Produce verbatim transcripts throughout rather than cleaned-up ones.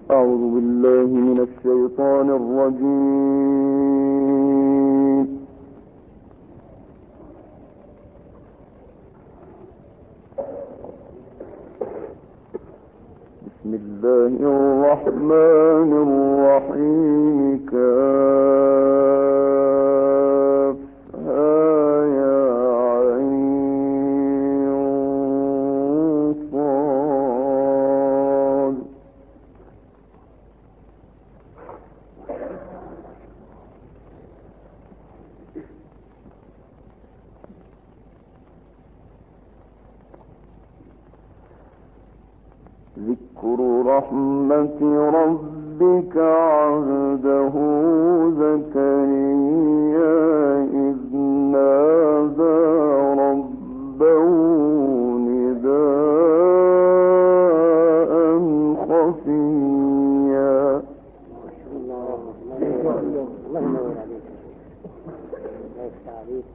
أعوذ بالله من الشيطان الرجيم. بسم الله الرحمن الرحيم. كافها يا عين صاد. ذكر رحمة ربك عبده زكريا إذ نادى ربه نداء خفيا. الله ينور عليك. الله يفتح عليك.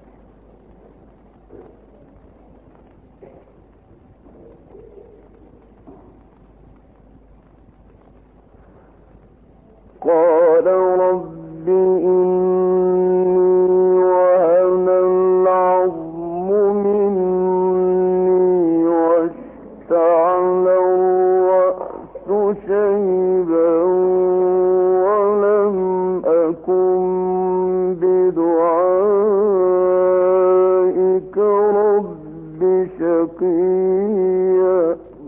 قال رب إني وهن العظم مني واشتعل الرأس شيبا ولم أكن بدعائك رب شقيا.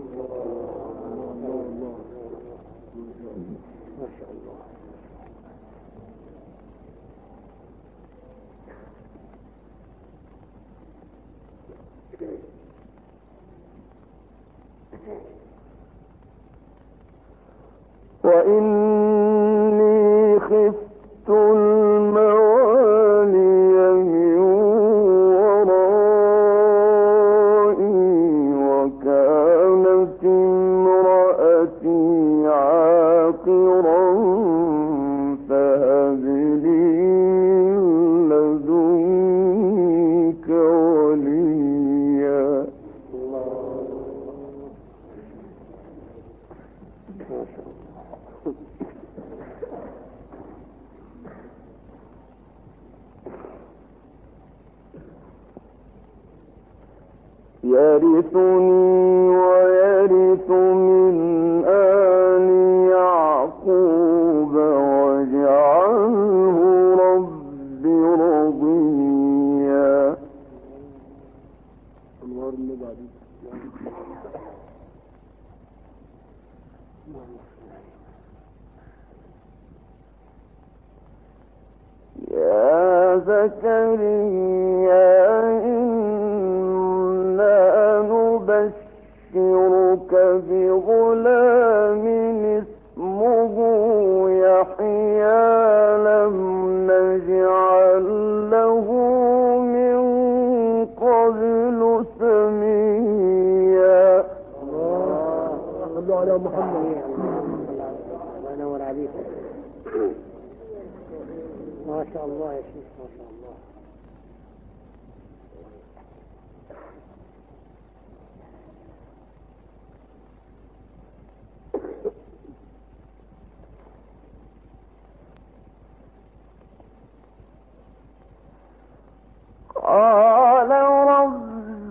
وإني خفت الموالي من ورائي وكانت امرأتي عاقرا فهب لي من لدنك وليا. يرثني ويرث من آل يعقوب واجعله رب رضيا. يا زكريا إنا نبشرك بغلام اسمه يحيى لم نجعل له من قبل سميا. صلوا على محمد. الله ينور عليك. ما شاء الله يا شيخ، ما شاء الله. قال رب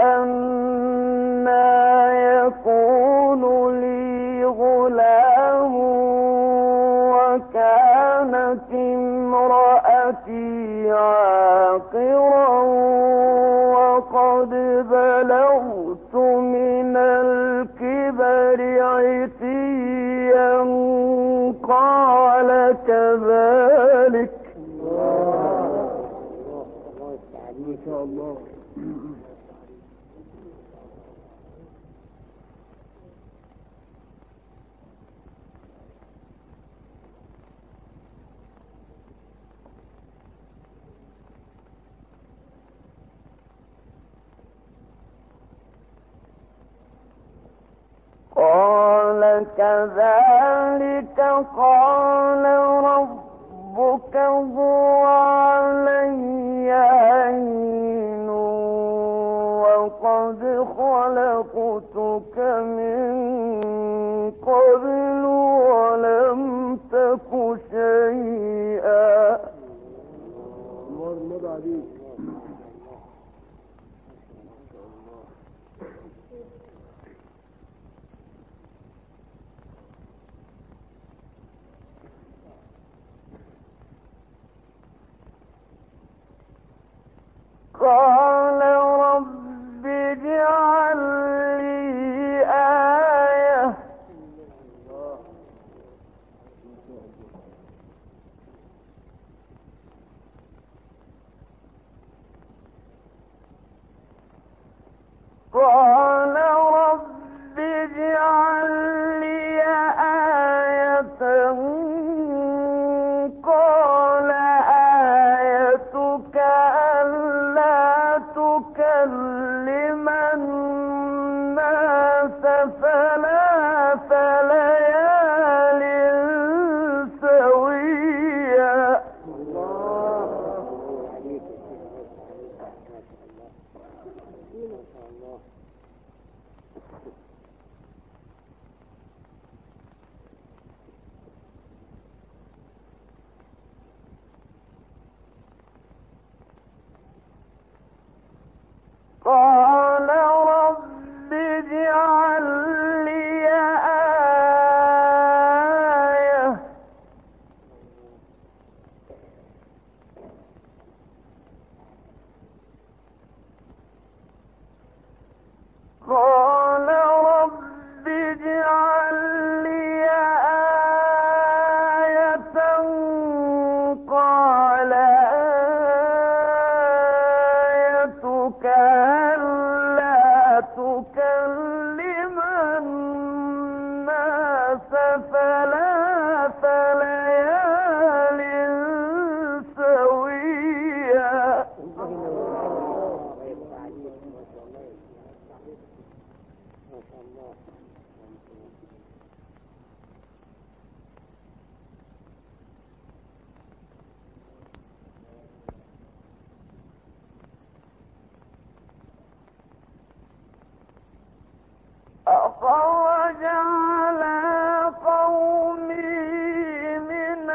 أنى يكون لي غلام وكانت امرأتي عاقرا وقد بلغت من الكبر عتيا قال كذلك. ما شاء الله. قال كذلك قال ربك هو علي هين وقد خلقتك من قبل ثلاث ليال سويا. الله عليك ما شاء الله. قال رب اجعل لي آية قال رب اجعل لي آية قال آيتك ألا تكلم الناس ثلاث ليال سويا. ما شاء الله. أخرج على قومه من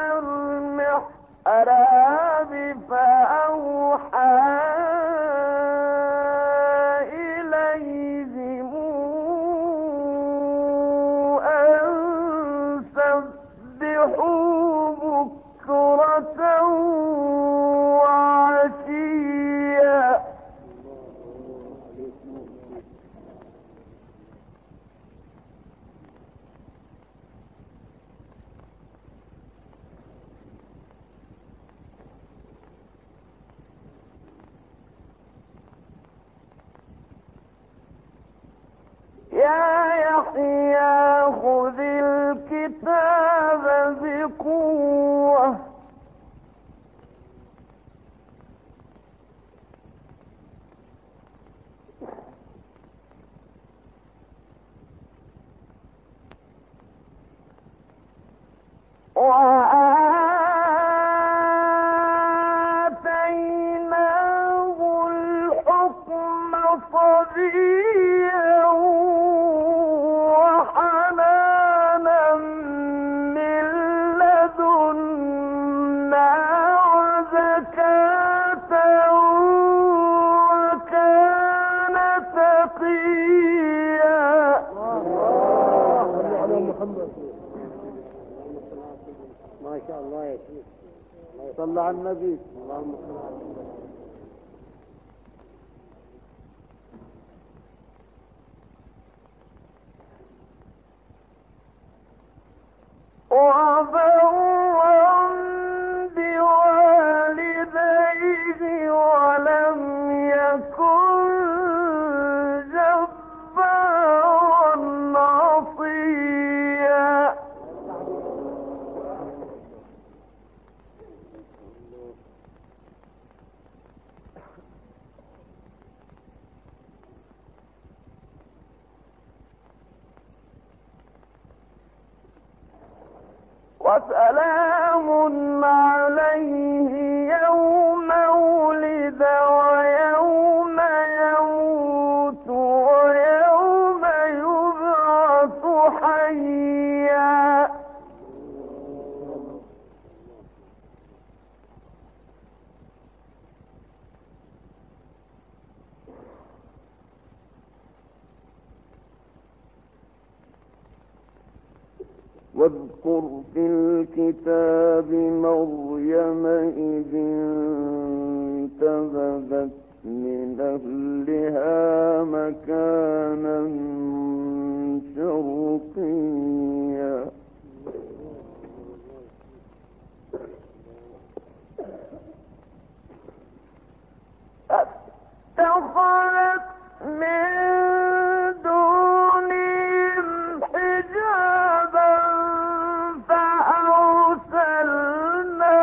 المحراب فأوحى إليهم أن سبحوا بكرة وعشيا. يا يحيى خذ الكتاب بقوة وآتيناه الحكم صبيا وحنانا من لدنا وزكاة وكان تقيا. ما شاء الله يا شيخ. صلى على النبي. اللهم صل على محمد. وبرا بوالديه ولم يكن جبارا عصيا. وسلام عليه يوم ولد ويوم يموت ويوم يبعث حيا. واذكر في الكتاب مريم إذ انتبذت من أهلها مكانا شرقيا. فاتخذت من دونهم حجابا فأرسلنا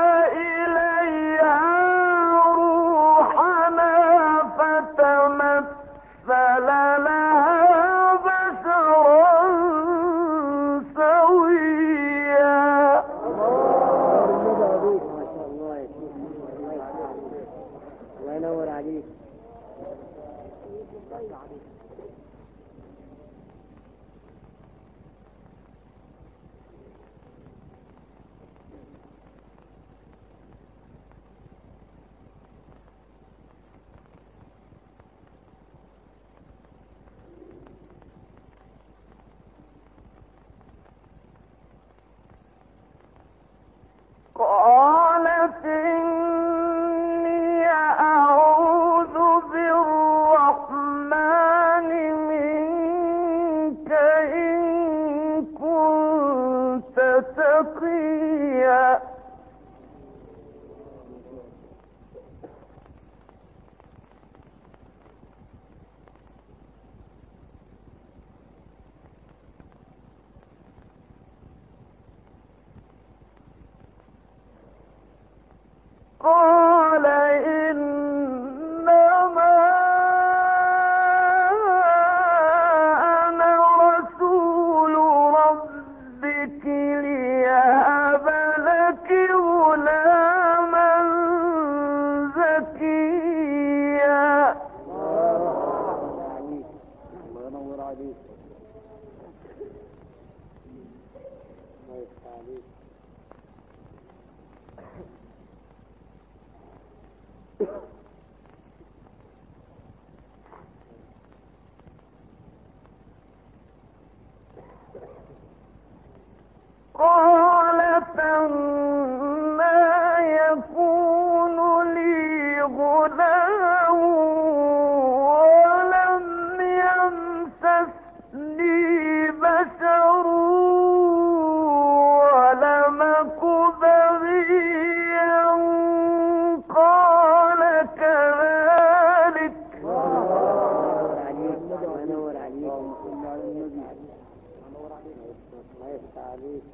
إليها روحنا فتمثل لها بشرا سويا. ما شاء الله يا شيخ، الله ينور عليك. قالت إني أعوذ بالرحمن منك إن كنت تقيا. قال إنما أنا رسول ربك ليهب لك غلاما زكيا. الله ينور عليك. الله يفتح عليك. قالت أنى يكون لي غلام ولم يمسسني بشر ولم أك بغيا. قال كذلك. الله ينور عليك. الله يفتح عليك.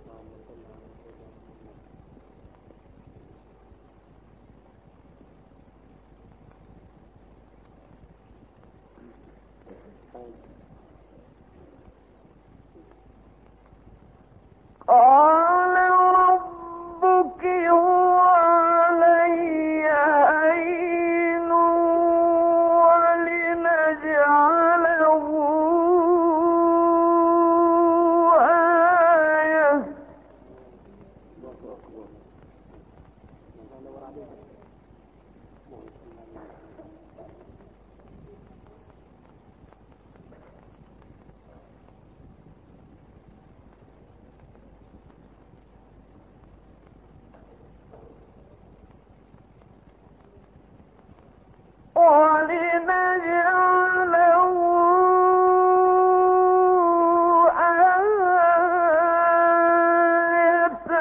قال ربك هو علي هين ولنجعله آية. ولنجعله آية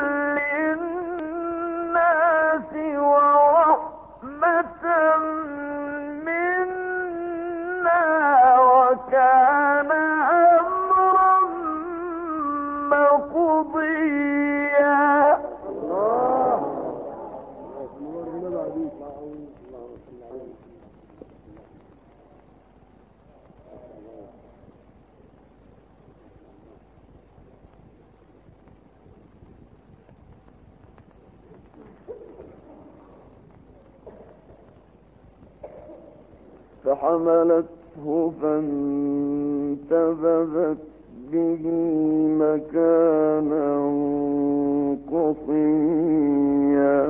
للناس ورحمة منا وكان أمرا مقضيا. فحملته فانتبذت به مكانا قصيا.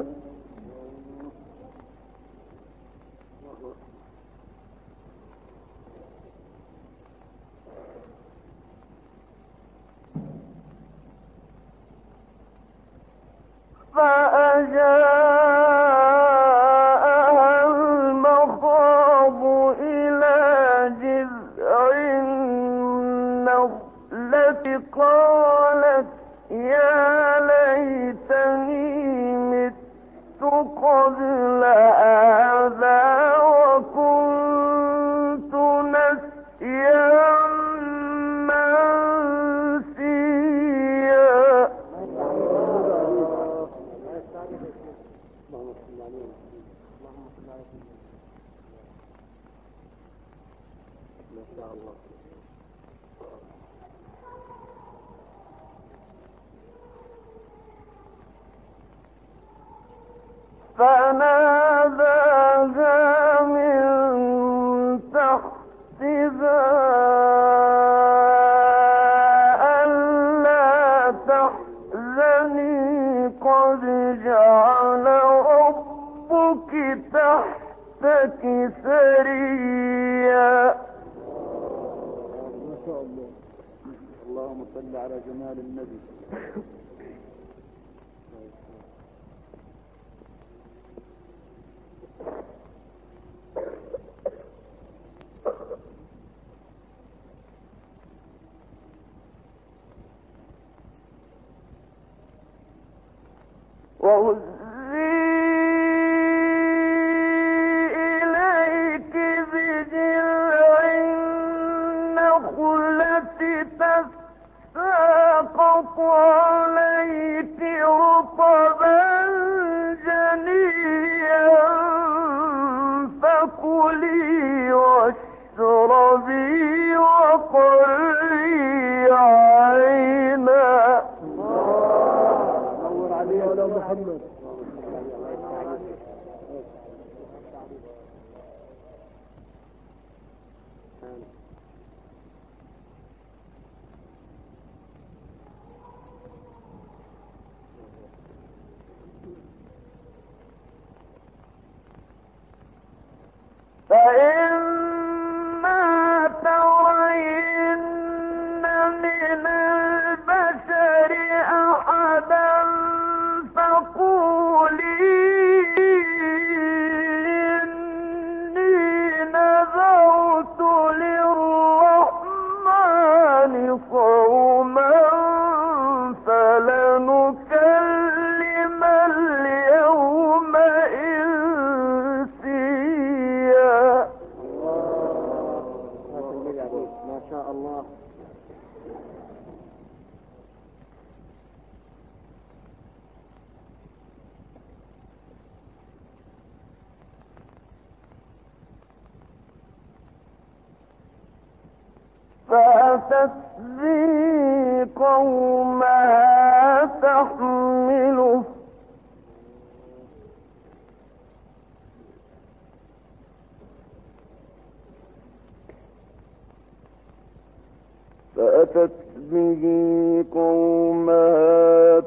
فأجاءها المخاض إلى جذع النخلة قالت يا ليتني مت قبل هذا وكنت نسيا منسيا. ما شاء الله. فناداها من تحتها ألا تحزني قد جعل ربك تحتك سريا. ما شاء الله. اللهم صل على جمال النبي. وهزي إليك بجذع النخلة تساقط عليك رطبا جنيا فكلي واشربي وقري عينا. نور عليه يا محمد. فإما ترين من البشر أحدا فقولي إني نذرت للرحمن صوما فلنكلم اليوم إنسيا. ما شاء الله. فأتت به قومها تحمله فأتت به قومها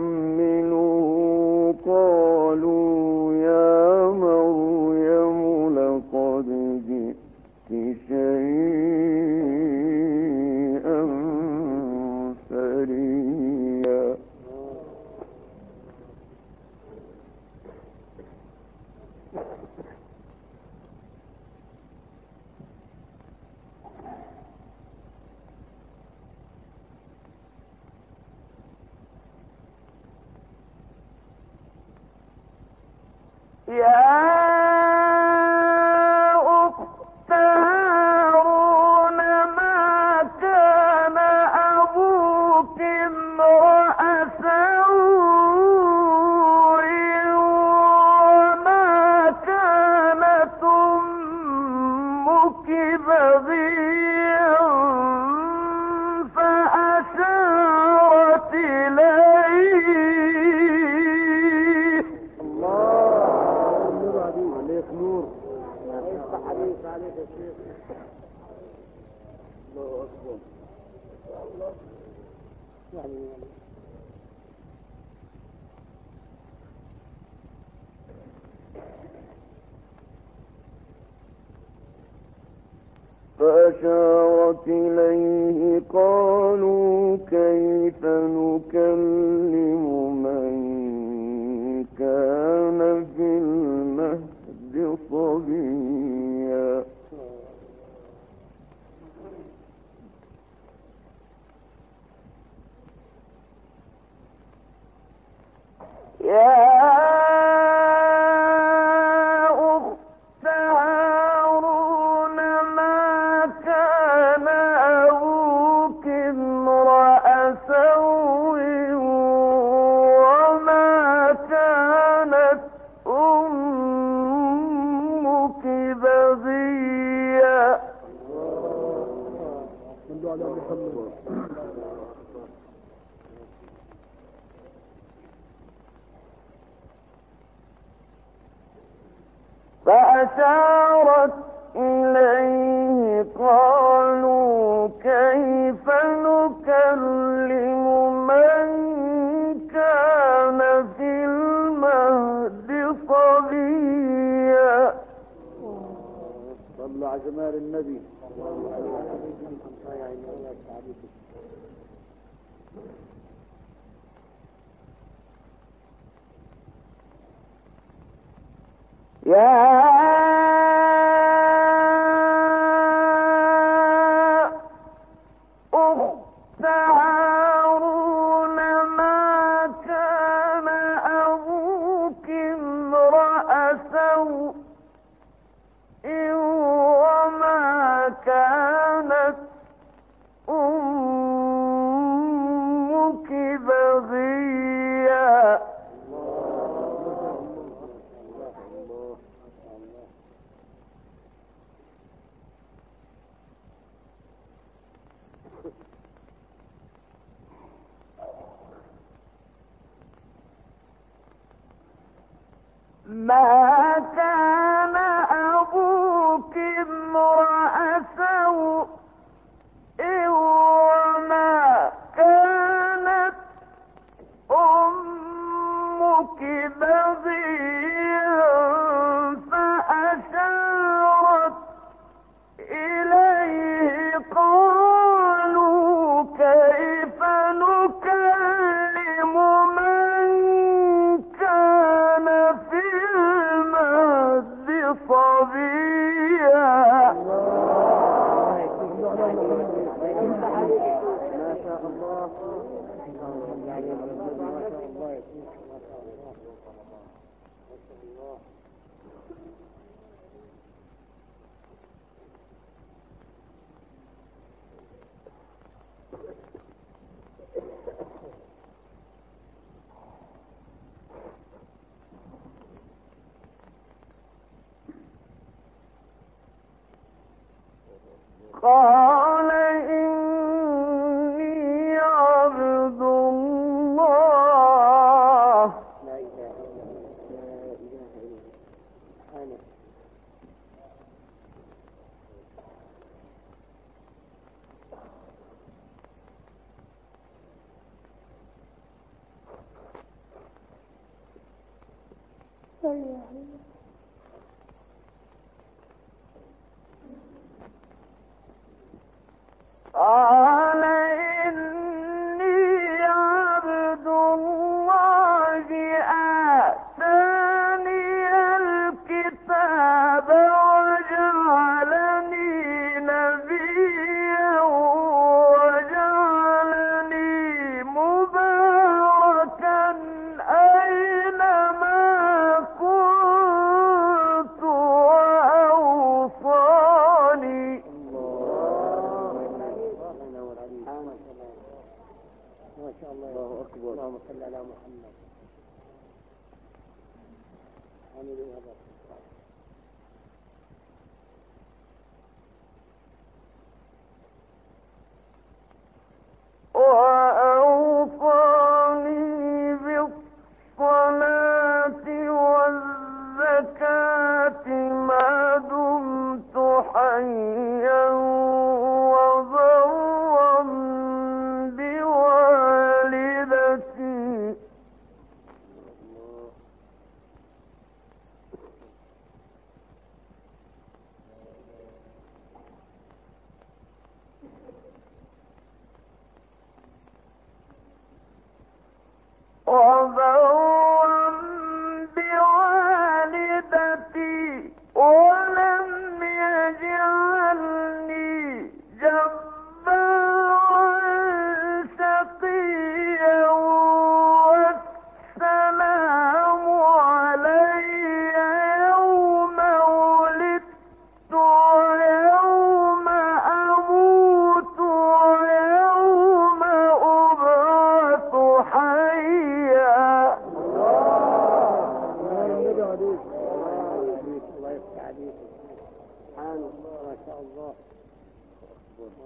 تحمله قالوا يا مريم لقد جئت شيئا فريا. يا أخت هارون ما كان أبوك امرأ سوء وما كانت أمك بغيا فأشارت إليه. عليك نور. يفتح عليك عليك يا شيخ. الله أكبر. يعني فأشارت إليه قالوا كيف نكلم من كان في المهد صبيا. يا أخت هارون ما كان أبوك امرأ سوء وما صلوا على محمد. فأشارت إليه قالوا كيف نكلم من كان في المهد صبيا. صلوا على جمال النبي. يا أخت هارون ما كان أبوك امرأ سوء وما كانت أمك بغيا. ما كان أبوك امرأ سوء وما كانت أمك بغيا. فأشارت إليه قالوا كيف نكلم من كان في المهد صبيا. ما شاء الله. قال إني عبد الله. لا إله إلا الله. لا إله إلا الله. سبحانه. قال إني عبد الله آتاني الكتاب وجعلني نبيا وجعلني مباركا أينما كنت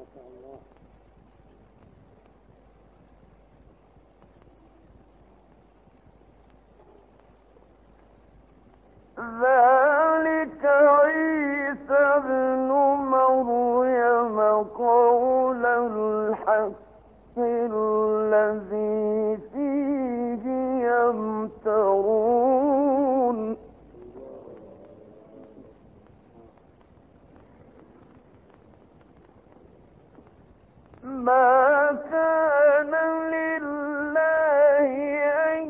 شاء الله. ذلك عيسى ابن مريم قول الحق الذي فيه يمترون ما كان لله أن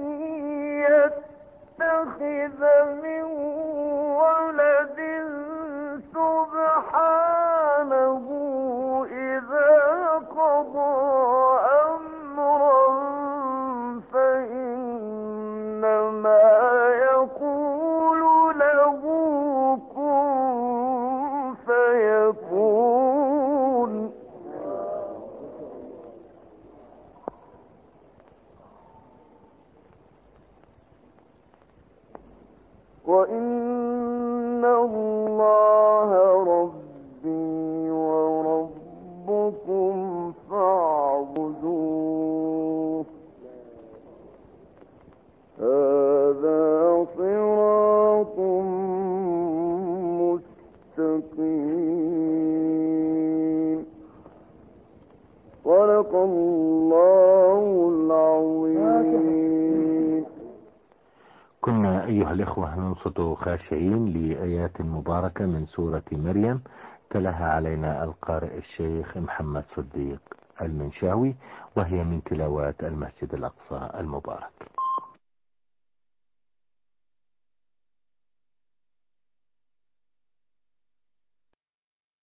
يتخذ من ولد سبحانه إذا قضى أمرا فإنما يقول له كن فيكون وإن الله ربي وربكم فاعبدوه هذا صراط مستقيم صدق الله العظيم. كنا أيها الإخوة ننصت خاشعين لآيات مباركة من سورة مريم تلاها علينا القارئ الشيخ محمد صديق المنشاوي، وهي من تلاوات المسجد الأقصى المبارك.